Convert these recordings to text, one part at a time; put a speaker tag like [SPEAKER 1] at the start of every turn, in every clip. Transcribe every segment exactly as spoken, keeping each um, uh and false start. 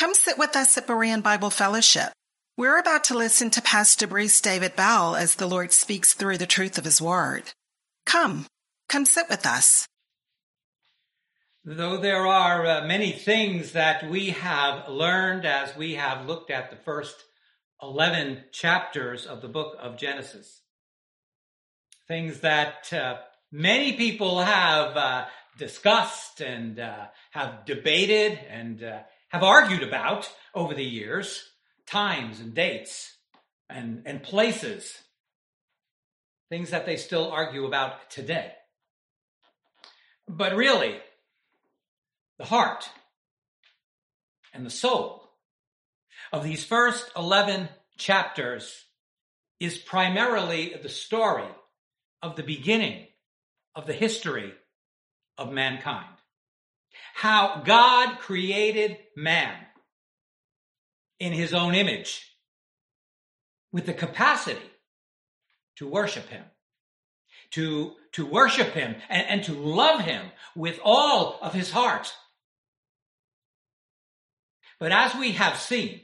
[SPEAKER 1] Come sit with us at Berean Bible Fellowship. We're about to listen to Pastor Bruce David Bell as the Lord speaks through the truth of his word. Come, come sit with us.
[SPEAKER 2] Though there are uh, many things that we have learned as we have looked at the first eleven chapters of the book of Genesis, things that uh, many people have uh, discussed and uh, have debated and uh, have argued about over the years, times and dates and, and places, things that they still argue about today. But really, the heart and the soul of these first eleven chapters is primarily the story of the beginning of the history of mankind. How God created man in his own image with the capacity to worship him, to, to worship him and, and to love him with all of his heart. But as we have seen,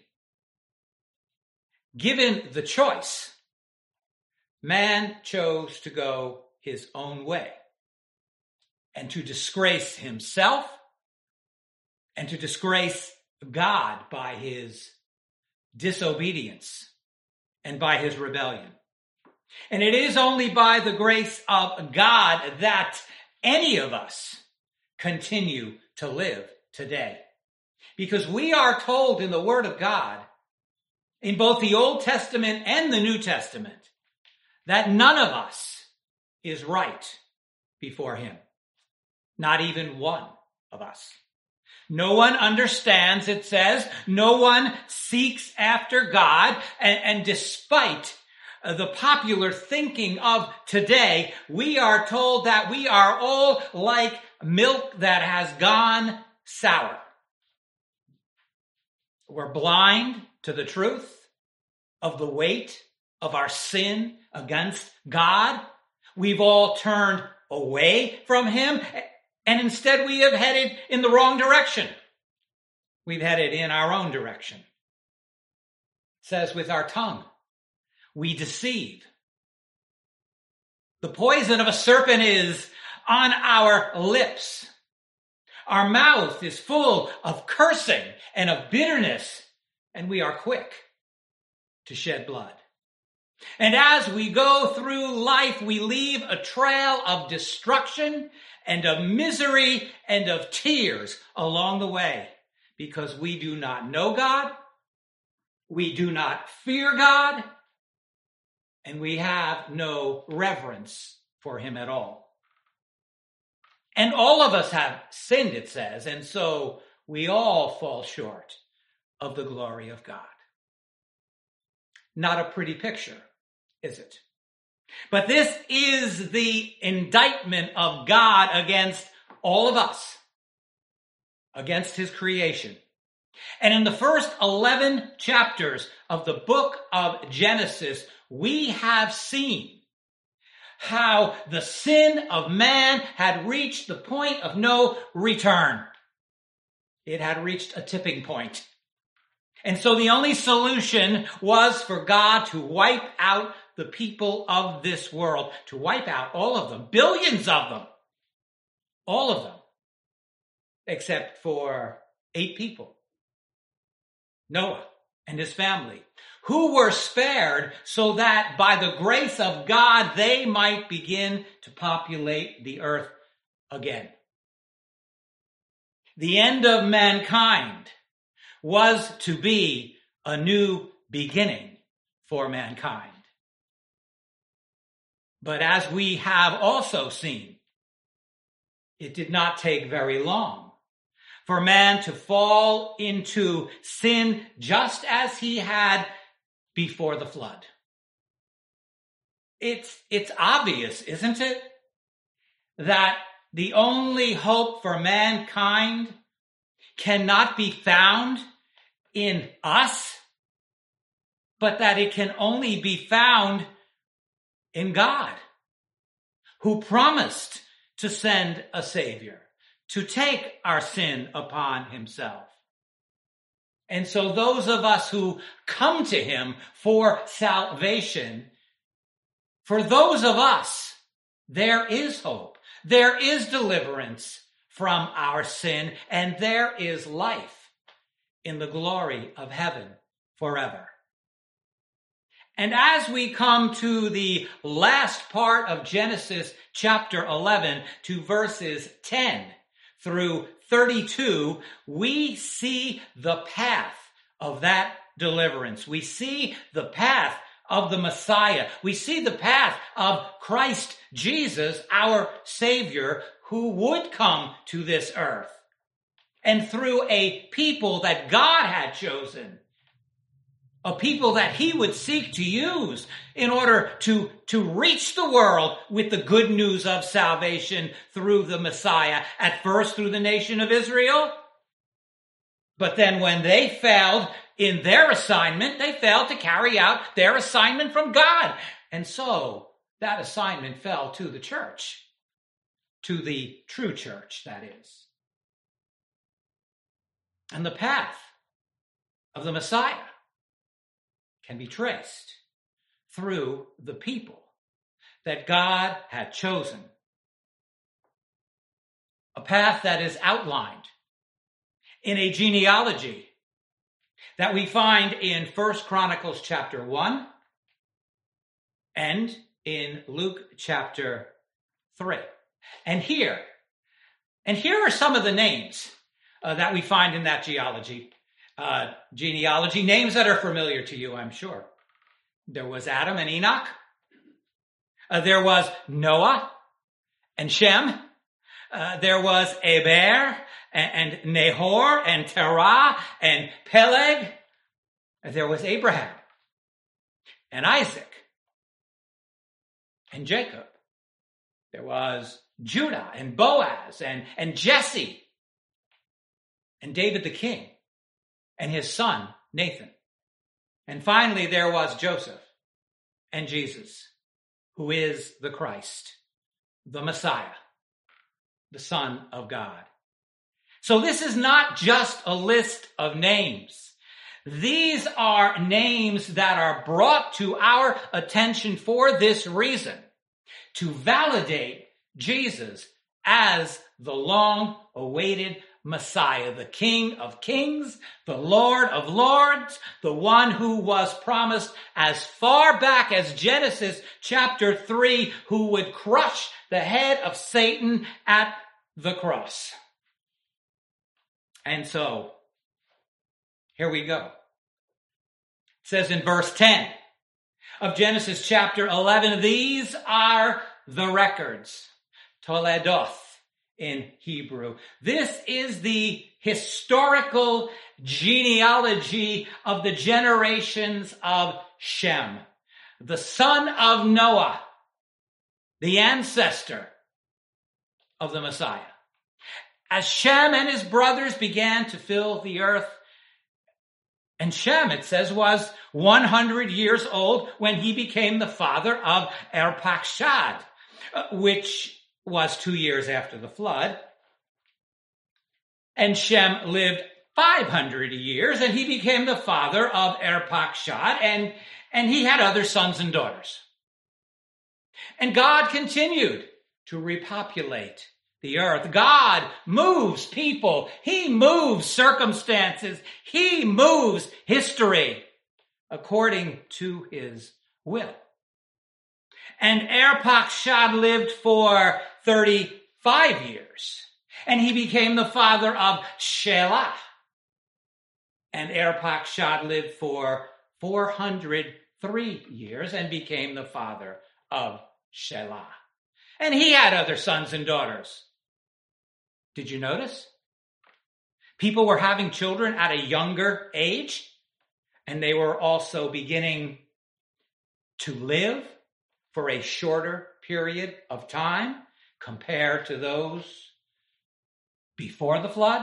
[SPEAKER 2] given the choice, man chose to go his own way and to disgrace himself and to disgrace God by his disobedience and by his rebellion. And it is only by the grace of God that any of us continue to live today. Because we are told in the Word of God, in both the Old Testament and the New Testament, that none of us is right before him. Not even one of us. No one understands, it says. No one seeks after God. And, and despite the popular thinking of today, we are told that we are all like milk that has gone sour. We're blind to the truth of the weight of our sin against God. We've all turned away from him, and instead we have headed in the wrong direction. We've headed in our own direction. It says with our tongue, we deceive. The poison of a serpent is on our lips. Our mouth is full of cursing and of bitterness, and we are quick to shed blood. And as we go through life, we leave a trail of destruction and of misery and of tears along the way, because we do not know God, we do not fear God, and we have no reverence for him at all. And all of us have sinned, it says, and so we all fall short of the glory of God. Not a pretty picture, is it? But this is the indictment of God against all of us, against his creation. And in the first eleven chapters of the book of Genesis, we have seen how the sin of man had reached the point of no return. It had reached a tipping point. And so the only solution was for God to wipe out the people of this world, to wipe out all of them, billions of them, all of them, except for eight people, Noah and his family, who were spared so that by the grace of God, they might begin to populate the earth again. The end of mankind was to be a new beginning for mankind. But as we have also seen, it did not take very long for man to fall into sin just as he had before the flood. It's, it's obvious, isn't it, that the only hope for mankind cannot be found in us, but that it can only be found in God, who promised to send a Savior to take our sin upon himself. And so those of us who come to him for salvation, for those of us, there is hope. There is deliverance from our sin, and there is life in the glory of heaven forever. And as we come to the last part of Genesis chapter eleven, to verses ten through thirty-two, we see the path of that deliverance. We see the path of the Messiah. We see the path of Christ Jesus, our Savior, who would come to this earth. And through a people that God had chosen, a people that he would seek to use in order to, to reach the world with the good news of salvation through the Messiah, at first through the nation of Israel. But then when they failed in their assignment, they failed to carry out their assignment from God. And so that assignment fell to the church, to the true church, that is. And the path of the Messiah can be traced through the people that God had chosen. A path that is outlined in a genealogy that we find in First Chronicles chapter one and in Luke chapter three. And here, and here are some of the names uh, that we find in that genealogy. Uh, genealogy, names that are familiar to you, I'm sure. There was Adam and Enoch. Uh, there was Noah and Shem. Uh, there was Eber and, and Nahor and Terah and Peleg. Uh, there was Abraham and Isaac and Jacob. There was Judah and Boaz and, and Jesse and David the king and his son, Nathan. And finally, there was Joseph and Jesus, who is the Christ, the Messiah, the Son of God. So this is not just a list of names. These are names that are brought to our attention for this reason, to validate Jesus as the long-awaited Messiah, the King of Kings, the Lord of Lords, the one who was promised as far back as Genesis chapter three, who would crush the head of Satan at the cross. And so, here we go. It says in verse ten of Genesis chapter eleven, these are the records, Toledoth in Hebrew. This is the historical genealogy of the generations of Shem, the son of Noah, the ancestor of the Messiah. As Shem and his brothers began to fill the earth, and Shem, it says, was one hundred years old when he became the father of Arpachshad, which was two years after the flood. And Shem lived five hundred years, and he became the father of Arpachshad, and, and he had other sons and daughters. And God continued to repopulate the earth. God moves people. He moves circumstances. He moves history according to his will. And Arpachshad lived for thirty-five years. And he became the father of Shelah. And Arpachshad lived for four hundred three years and became the father of Shelah. And he had other sons and daughters. Did you notice? People were having children at a younger age, and they were also beginning to live for a shorter period of time compared to those before the flood.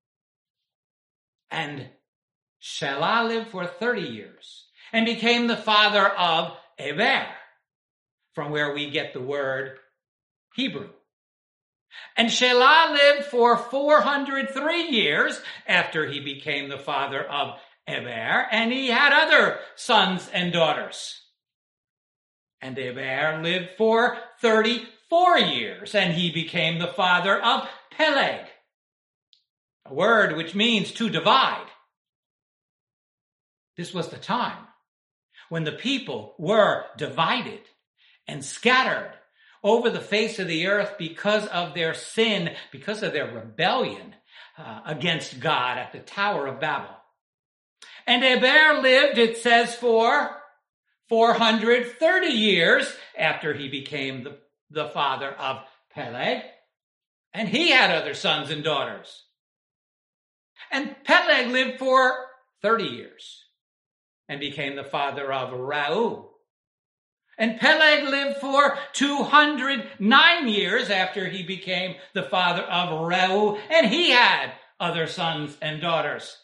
[SPEAKER 2] And Shelah lived for thirty years and became the father of Eber, from where we get the word Hebrew. And Shelah lived for four hundred three years after he became the father of Eber, and he had other sons and daughters. And Eber lived for thirty-four years, and he became the father of Peleg, a word which means to divide. This was the time when the people were divided and scattered over the face of the earth because of their sin, because of their rebellion uh, against God at the Tower of Babel. And Eber lived, it says, for four hundred thirty years after he became the, the father of Peleg. And he had other sons and daughters. And Peleg lived for thirty years and became the father of Reu. And Peleg lived for two hundred nine years after he became the father of Reu, and he had other sons and daughters.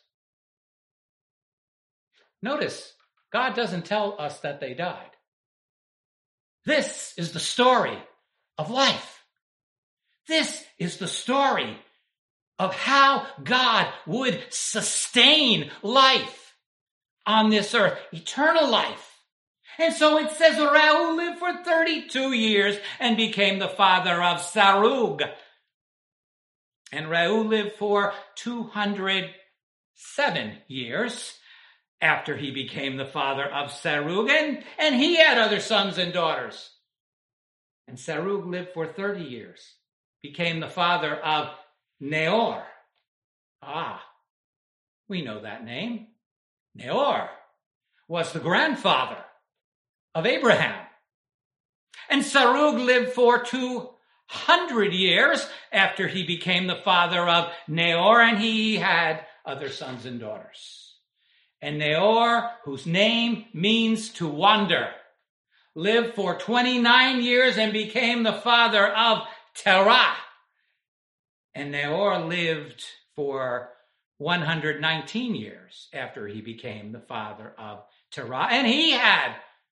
[SPEAKER 2] Notice, God doesn't tell us that they died. This is the story of life. This is the story of how God would sustain life on this earth, eternal life. And so it says Reu lived for thirty-two years and became the father of Sarug. And Reu lived for two hundred seven years after he became the father of Sarug, and, and he had other sons and daughters. And Sarug lived for thirty years, became the father of Nahor. Ah, we know that name. Nahor was the grandfather of Abraham. And Sarug lived for two hundred years after he became the father of Nahor, and he had other sons and daughters. And Nahor, whose name means to wander, lived for twenty-nine years and became the father of Terah. And Nahor lived for one hundred nineteen years after he became the father of Terah, and he had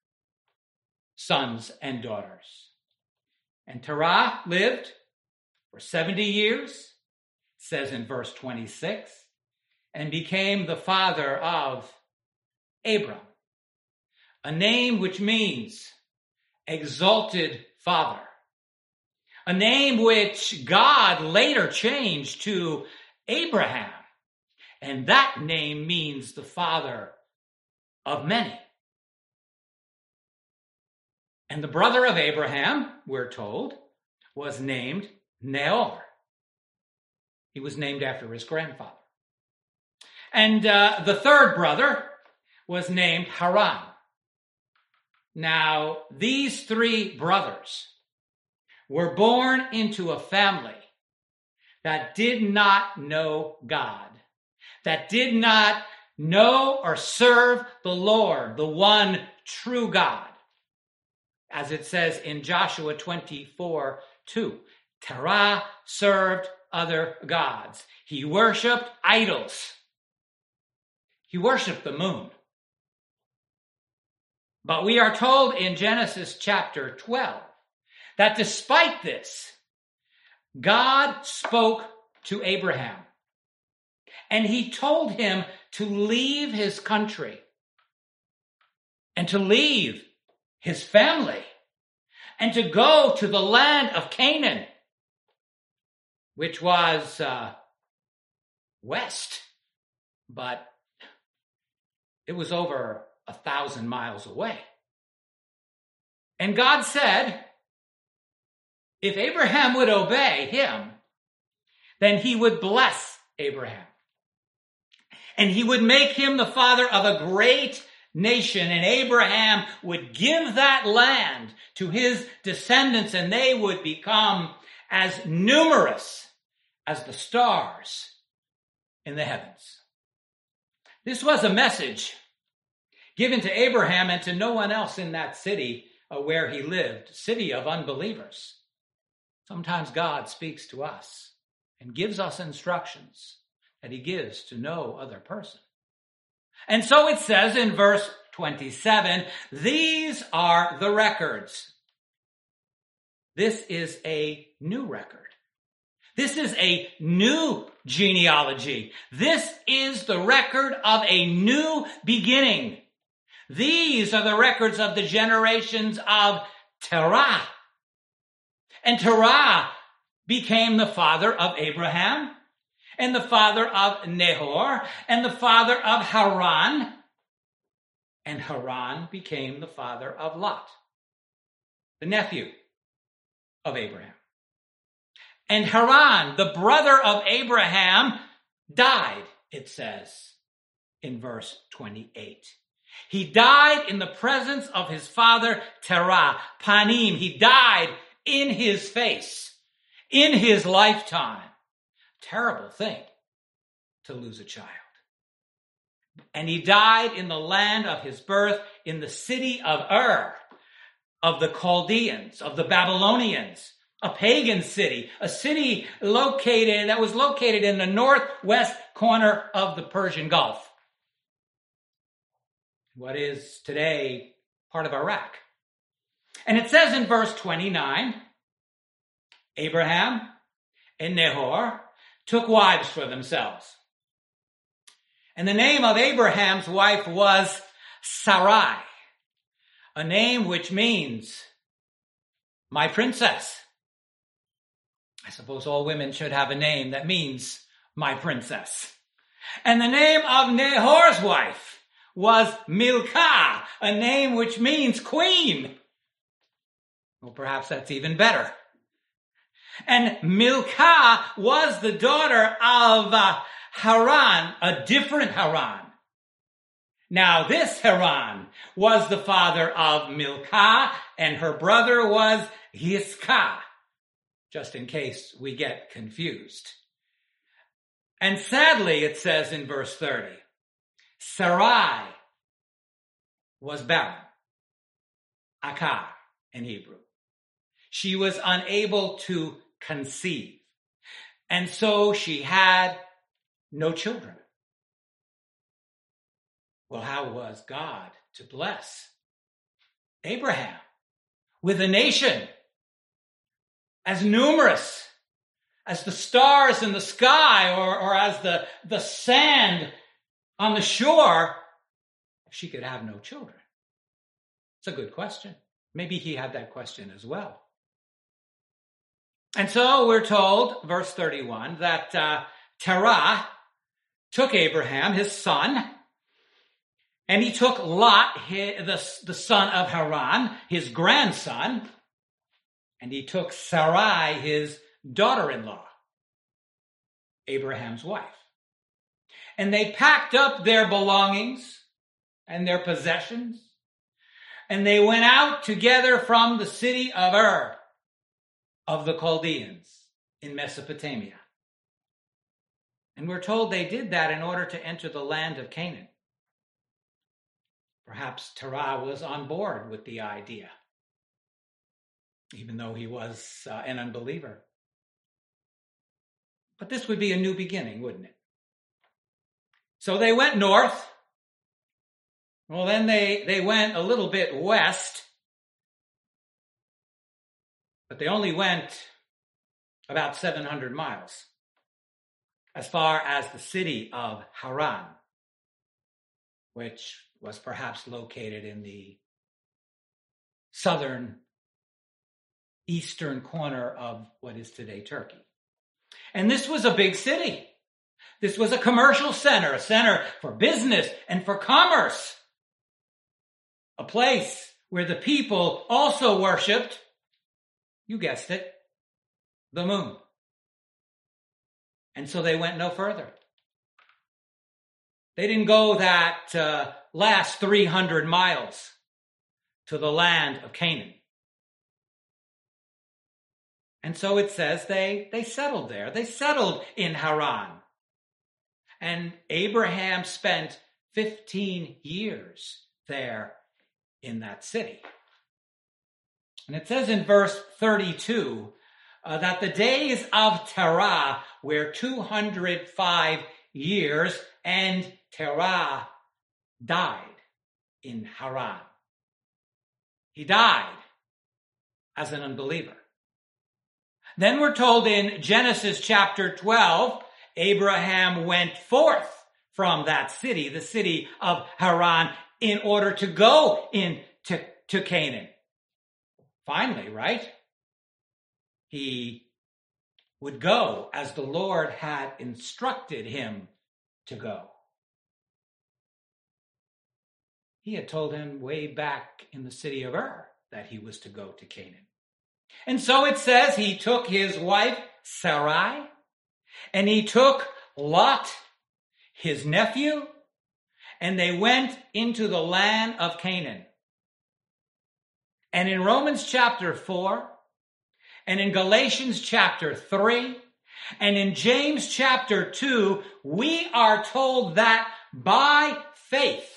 [SPEAKER 2] sons and daughters. And Terah lived for seventy years, it says in verse twenty-six, and became the father of Abram, a name which means exalted father, a name which God later changed to Abraham, and that name means the father of many. And the brother of Abraham, we're told, was named Nahor. He was named after his grandfather. And uh, the third brother was named Haran. Now, these three brothers were born into a family that did not know God, that did not know or serve the Lord, the one true God. As it says in Joshua twenty-four two, Terah served other gods. He worshiped idols. He worshiped the moon. But we are told in Genesis chapter twelve that despite this, God spoke to Abraham, and he told him to leave his country and to leave his family and to go to the land of Canaan, which was uh, west, but it was over a thousand miles away. And God said, if Abraham would obey him, then he would bless Abraham. And he would make him the father of a great nation, and Abraham would give that land to his descendants, and they would become as numerous as the stars in the heavens. This was a message given to Abraham and to no one else in that city where he lived, city of unbelievers. Sometimes God speaks to us and gives us instructions that he gives to no other person. And so it says in verse twenty-seven, these are the records. This is a new record This is a new genealogy. This is the record of a new beginning. These are the records of the generations of Terah. And Terah became the father of Abraham, and the father of Nahor, and the father of Haran. And Haran became the father of Lot, the nephew of Abraham. And Haran, the brother of Abraham, died, it says in verse twenty-eight. He died in the presence of his father Terah, Panim. He died in his face, in his lifetime. Terrible thing to lose a child. And he died in the land of his birth, in the city of Ur, of the Chaldeans, of the Babylonians, a pagan city, a city located that was located in the northwest corner of the Persian Gulf, what is today part of Iraq. And it says in verse twenty-nine, Abraham and Nahor took wives for themselves. And the name of Abraham's wife was Sarai, a name which means my princess. I suppose all women should have a name that means my princess. And the name of Nahor's wife was Milcah, a name which means queen. Well, perhaps that's even better. And Milcah was the daughter of uh, Haran, a different Haran. Now, this Haran was the father of Milcah, and her brother was Yiscah, just in case we get confused. And sadly, it says in verse thirty, Sarai was barren, Akar in Hebrew. She was unable to conceive, and so she had no children. Well, how was God to bless Abraham with a nation as numerous as the stars in the sky, or, or as the, the sand on the shore, if she could have no children? It's a good question. Maybe he had that question as well. And so we're told, verse thirty-one, that uh, Terah took Abraham, his son, and he took Lot, his, the, the son of Haran, his grandson, and he took Sarai, his daughter-in-law, Abraham's wife. And they packed up their belongings and their possessions, and they went out together from the city of Ur of the Chaldeans in Mesopotamia. And we're told they did that in order to enter the land of Canaan. Perhaps Terah was on board with the idea, even though he was uh, an unbeliever. But this would be a new beginning, wouldn't it? So they went north. Well, then they, they went a little bit west, but they only went about seven hundred miles, as far as the city of Haran, which was perhaps located in the southern eastern corner of what is today Turkey. And this was a big city. This was a commercial center, a center for business and for commerce. A place where the people also worshipped, you guessed it, the moon. And so they went no further. They didn't go that uh, last three hundred miles to the land of Canaan. And so it says they, they settled there. They settled in Haran. And Abraham spent fifteen years there in that city. And it says in verse thirty-two uh, that the days of Terah were two hundred five years, and Terah died in Haran. He died as an unbeliever. Then we're told in Genesis chapter twelve, Abraham went forth from that city, the city of Haran, in order to go into to Canaan. Finally, right? He would go as the Lord had instructed him to go. He had told him way back in the city of Ur that he was to go to Canaan. And so it says he took his wife Sarai, and he took Lot, his nephew, and they went into the land of Canaan. And in Romans chapter four, and in Galatians chapter three, and in James chapter two, we are told that by faith,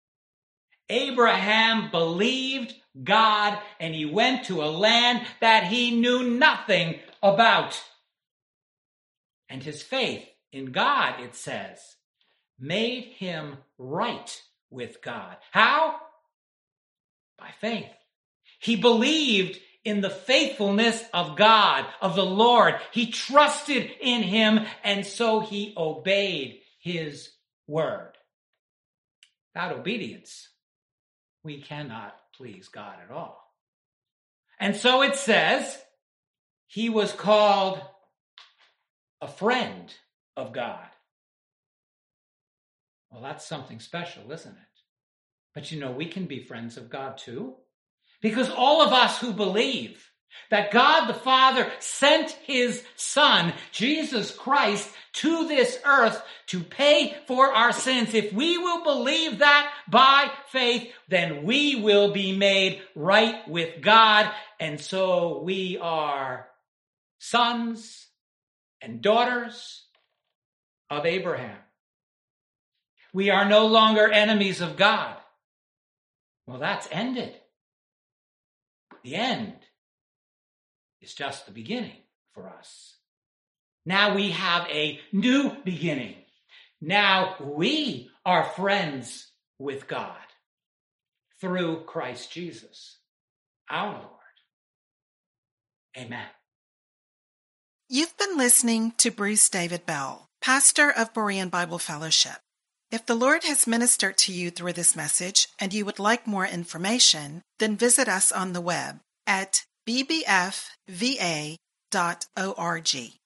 [SPEAKER 2] Abraham believed God, and he went to a land that he knew nothing about. And his faith in God, it says, made him right with God. How? By faith. He believed in the faithfulness of God, of the Lord. He trusted in him, and so he obeyed his word. Without obedience, we cannot please God at all. And so it says, he was called a friend of God. Well, that's something special, isn't it? But you know, we can be friends of God too. Because all of us who believe that God the Father sent his Son, Jesus Christ, to this earth to pay for our sins, if we will believe that by faith, then we will be made right with God. And so we are sons and daughters of Abraham. We are no longer enemies of God. Well, that's ended. The end is just the beginning for us. Now we have a new beginning. Now we are friends with God through Christ Jesus, our Lord. Amen.
[SPEAKER 1] You've been listening to Bruce David Bell, pastor of Berean Bible Fellowship. If the Lord has ministered to you through this message and you would like more information, then visit us on the web at b b f v a dot org.